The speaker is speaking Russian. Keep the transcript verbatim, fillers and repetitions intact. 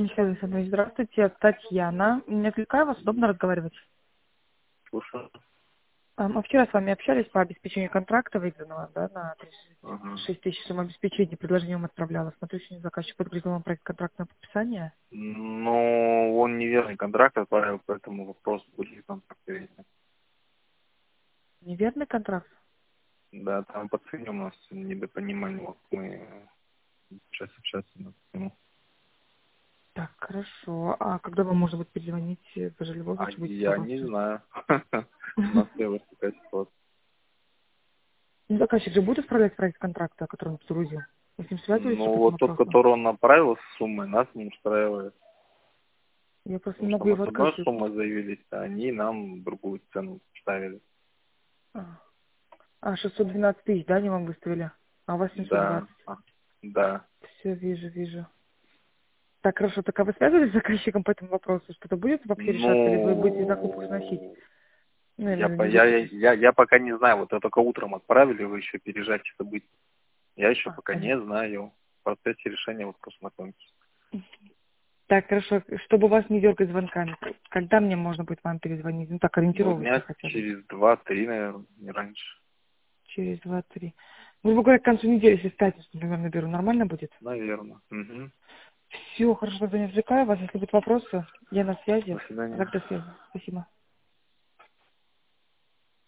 Михаил Александрович, здравствуйте. Татьяна. Не отвлекаю вас, удобно разговаривать? Слушаю. А, Мы вчера с вами общались по обеспечению контракта выданного, да, на Ага. тридцать шесть тысяч сумм обеспечения, предложение вам отправляла. Смотрю, сегодня заказчик подгрузил вам проект контрактного подписания. Но он неверный контракт отправил, поэтому вопрос будет контракт перейти. Неверный контракт? Да, там по цене у нас недопонимание. Вот мы сейчас общаться на эту тему. Так, хорошо. А когда вам можно будет перезвонить? Вы же Львов, А будете я не информацию. знаю. У нас первая такая ситуация. Ну, заказчик же будет отправлять проект контракта, который он подгрузил? Вы с ним связывались Ну по этому вот тот, вопросу? который он направил с суммой, нас не устраивает. Я просто Потому не что могу мы его с одной открыть. суммой заявились, а они нам другую цену ставили. А, а, шестьсот двенадцать тысяч, да, они вам выставили? А у вас семьсот Да, двадцать. а, да. Все, вижу, вижу. Так, хорошо. Так, а вы связывались с заказчиком по этому вопросу? Что-то будет вообще решаться, или вы будете закупку сносить? Ну, Ну, я Я, имею в по- виду, не я, я, закупку. я, я пока не знаю, вот это только утром отправили, вы еще переезжаете события. Я еще А, пока не понятно. знаю. В процессе решения вопроса находимся. Так, хорошо. Чтобы вас не дергать звонками, когда мне можно будет вам перезвонить? Ну, так, Ну, ориентировочно дня хотя бы. через два-три, наверное, не раньше. Через два-три. Грубо говоря, к концу недели, если в пятницу, например, наберу, нормально будет? Наверное. Угу. Все, хорошо, тогда не отвлекаю вас. Если будут вопросы, я на связи. До свидания. Так, до связи. Спасибо.